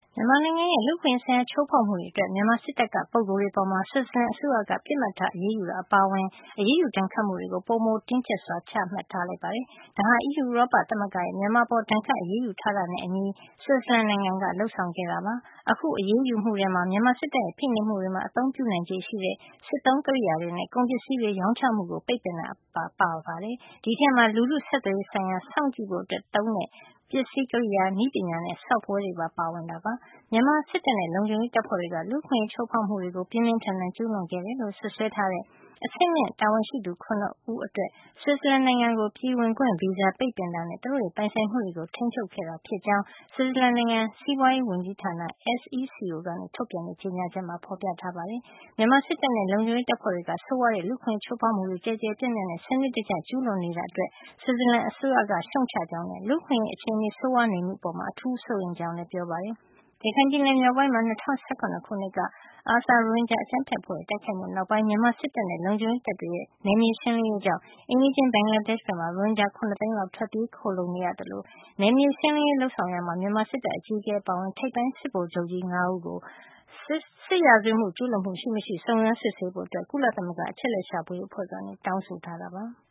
မြန်မာနိုင်ငံရဲ့လူ့အခွင့်အရေးဆိုင်ရာချိုးဖောက်မှုတွေအတွက်မြန်မာစစ်တပ်ကပုဂ္ဂိုလ်တွေပေါ်ဆွစ်ဇာလန်အစိုးရကပစ်မှတ်ထားအရေးယူတာအပါအဝင်အရေးယူဒဏ်ခတ်မှုတွေကိုပိုမိုတင်းကျပ်စွာချမှတ်ထားလိုက်ပါတယ်။ဒါဟာ EU ဥရောပသမဂ္ဂရဲ့မြန်မာပေါ်ဒဏ်ခတ်အရေးယူထားတာနဲ့အညီဆွစ်ဇာလန်နိုင်ငံကလုပ်ဆောင်ခဲ့တာပါ။အခုအရေးယူမှုထဲမှာမြန်မာစစ်တပ်ရဲ့ဖိနှိပ်မှုတွေမှာအသုံးပြုနိုင်ခြေရှိတဲ့စစ်သုံးကိရိယာတွေနဲ့ကုန်ပစ္စည်းတွေရောင်းချမှုကိုပိတ်ပင်တာပါပါတယ်။ဒီထဲမှာလူထုဆက်သွယ်ရေးဆိုင်ရာစောင့်ကြည့်ဖို့သုံးတဲ့ပစ္စည်းကိရိယာနည်းပညာနဲ့ဆော့ဖ်ဝဲတွေပါဝင်တာပါ။မြန်မာစစ်တပ်နဲ့လုံခြုံရေးတပ်ဖွဲ့တွေကလူ့အခွင့်အရေးချိုးဖောက်မှုတွေကိုပြင်းပြင်းထန်ထန်ကျူးလွန်ခဲ့တယ်လို့စွပ်စွဲထားတဲ့အဆင့်မြင့်တာဝန်ရှိသူ7ဦးအတွက်ဆွစ်ဇာလန်နိုင်ငံကိုပြည်ဝင်ခွင့်ဗီဇာပိတ်ပင်တာနဲ့သူတို့ရဲ့ပိုင်ဆိုင်မှုတွေကိုထိန်းချုပ်ခဲ့တာဖြစ်ကြောင်းဆွစ်ဇာလန်နိုင်ငံစီးပွားရေးဝန်ကြီးဌာန SECO ကနေထုတ်ပြန်တဲ့ကြေညာချက်မှာဖော်ပြထားပါတယ်။မြန်မာစစ်တပ်နဲ့လုံခြုံရေးတပ်ဖွဲ့တွေကဆိုးဝါးတဲ့လူ့အခွင့်အရေးချိုးဖောက်မှုတွေကျယ်ကျယ်ပြန့်ပြန့်နဲ့စနစ်တကျကျူးလွန်နေတာအတွက်ဆွစ်ဇာလန်အစိုးရကရှုတ်ချကြောင်းနဲ့လူ့အခွင့်အရေးအခြေအနေဆိုးဝါးနေမှုအပေါ်အထူးစိုးရိမ်ကြောင်းလည်းပြောပါတယ်။ရခိုင်ပြည်နယ်မြောက်ပိုင်းမှာ2017ခုနှစ်က ARSA ရိုဟင်ဂျာအကြမ်းဖက်အဖွဲ့တိုက်ခိုက်မှုနောက်ပိုင်းမြန်မာစစ်တပ်နဲ့လုံခြုံရေးတပ်တွေရဲ့နယ်မြေရှင်းလင်းရေးကြောင့်အိမ်နီးချင်းဘင်္ဂလားဒေ့ရှ်ဘက်မှာရိုဟင်ဂျာ7သိန်းလောက်ထွက်ပြေးခိုလှုံနေရသလိုနယ်မြေရှင်းလင်းရေးလုပ်ဆောင်ရာမှာမြန်မာစစ်တပ်အကြီးအကဲအပါအဝင်ထိပ်ပိုင်းစစ်ဗိုလ်ချုပ်ကြီး5ဦးကိုစစ်ရာဇဝတ်မှုကျူးလွန်မှုရှိမရှိစုံစမ်းစစ်ဆေးဖို့ကုလသမဂ္ဂအချက်အလက်ရှာဖွေရေးအဖွဲ့ကတောင်းဆိုထားတာပါ။